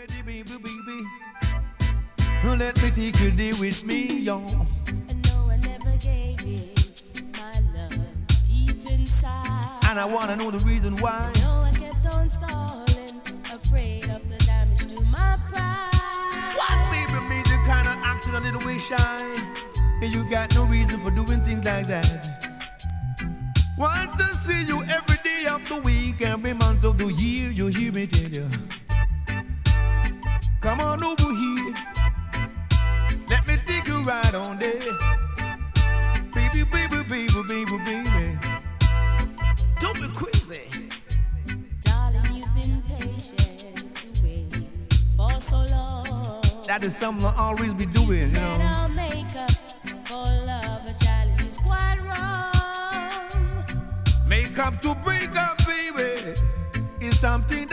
ready, baby, baby? Let me take you there with me, yo. And no, I never gave it my love deep inside. And I wanna know the reason why. No, I kept on stalling, afraid of the damage to my pride. What, baby, made you kinda acting a little way shy? And you got no reason for doing things like that. Want to see you every day of the week, every month of the year. You hear me tell you? Come on over here. Let me take you right on there. Baby, baby, baby, baby, baby. Don't be crazy. Darling, you've been patient to wait for so long. That is something I'll always be doing, you know. Our makeup for love, a challenge is quite wrong. Make up to break up, baby, is something